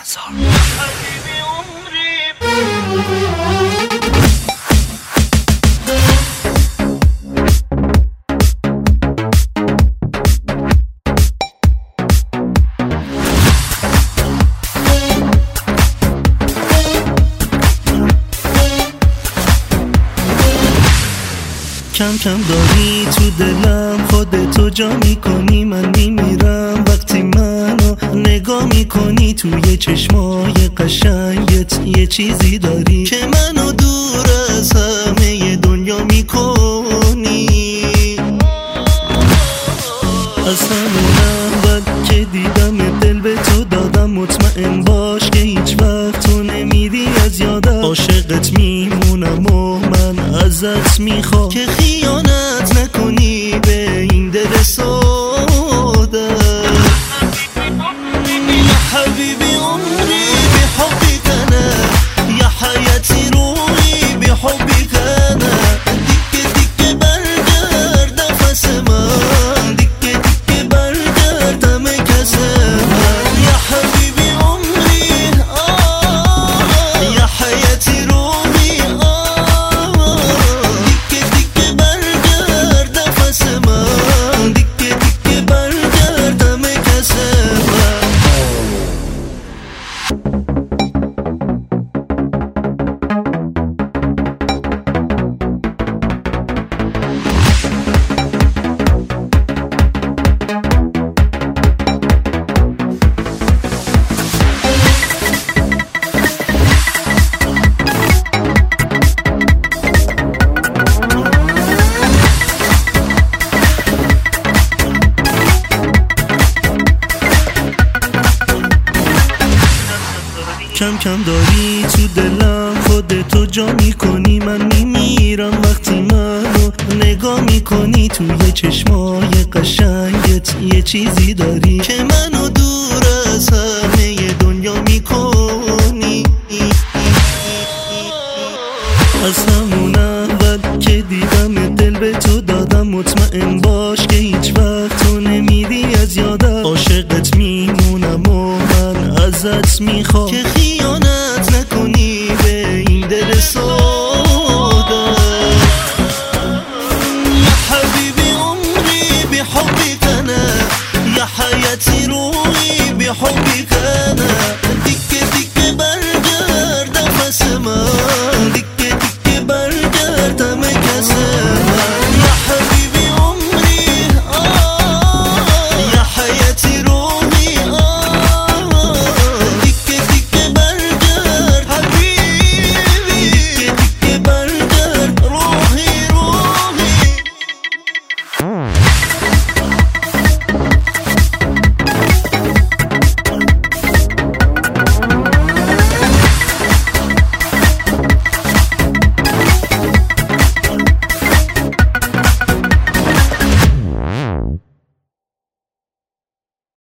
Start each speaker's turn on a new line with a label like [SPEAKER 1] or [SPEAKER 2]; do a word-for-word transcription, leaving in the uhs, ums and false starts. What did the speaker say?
[SPEAKER 1] هزار.
[SPEAKER 2] کم کم داری تو دلم، خودتو جا میکنی، من میمیرم وقتی منو نگاه میکنی. توی چشمای قشنگت یه چیزی داری که منو دور از همه دنیا میکنی. از همون اول که دیدم دل به تو دادم، مطمئن باش که هیچ وقت تو نمیری از یادم. عاشقت میمونم و من ازت میخوام که خیانت نکنی به این دل ساده. یا حبیبی عمری بحبك انا، یا حیاتی روحی بحبك انا. دیگه دیگه برگرد نفس من، دیگه دیگه برگرد همه کس من. یا حبیبی عمری آه، یا حیاتی روحی آه. دیگه دیگه برگرد نفس من، دیگه دیگه برگرد همه کس من. کم کم داری تو دلم، خودتو جا میکنی، من میمیرم وقتی منو نگاه میکنی. توی چشمای قشنگت یه چیزی داری که منو دور از همه دنیا میکنی. از همون اول که دیدم دل به تو دادم، مطمئن باش که هیچ وقت تو نمیری از یادم. عاشقت میمونم و من ازت میخوام که خیانت نکنی به این دل ساده. یا حبیبی عمری بحبك انا، یا حیاتی روحی بحبك